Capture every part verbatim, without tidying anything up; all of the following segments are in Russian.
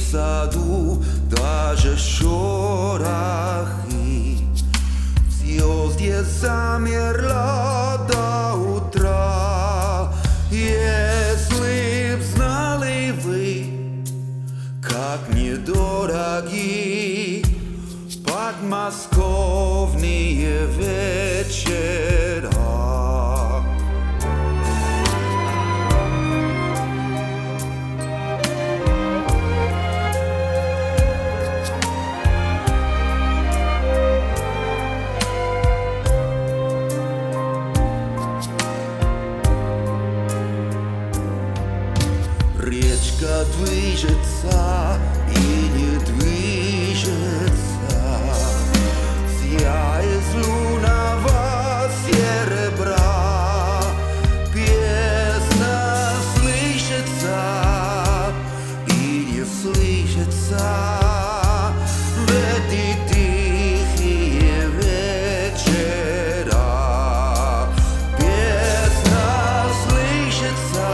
саду, даже шорохи. В звезде замерла до утра. Если б знали вы, как недороги подмосковные вечера. Речка движется и не движется, вся из лунного серебра. Песня слышится и не слышится в эти тихие вечера. Песня слышится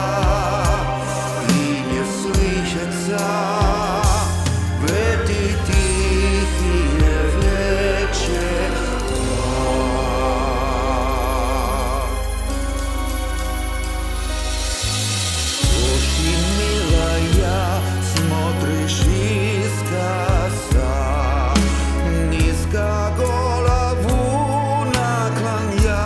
в эти тихие вечера. Очень милая, смотришь искоса, низко голову наклоня.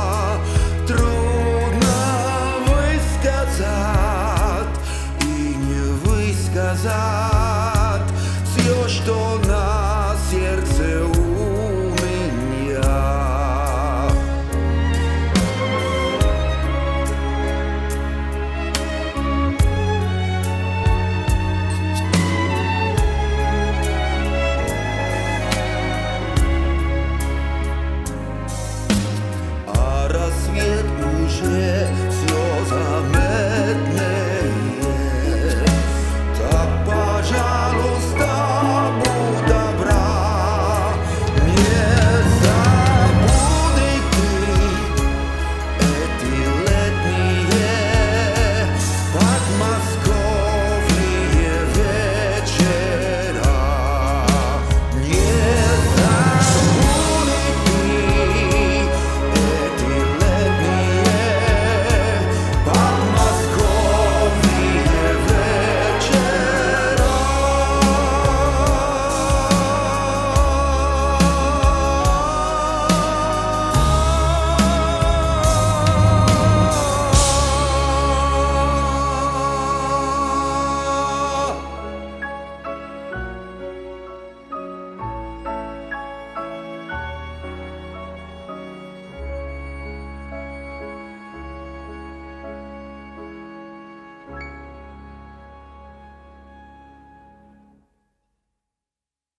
Трудно высказать и не высказать